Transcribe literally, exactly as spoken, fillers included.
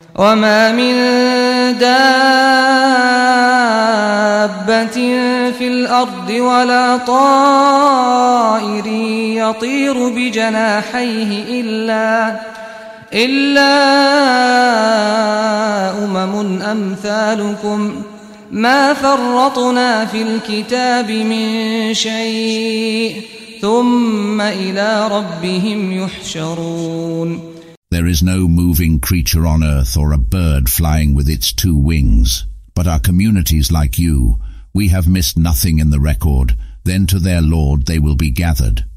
وما من دابة في الأرض ولا طائر يطير بجناحيه إلا إلا أمم أمثالكم ما فرطنا في الكتاب من شيء ثم إلى ربهم يحشرون. There is no moving creature on earth or a bird flying with its two wings, but our communities like you, we have missed nothing in the record, then to their Lord they will be gathered.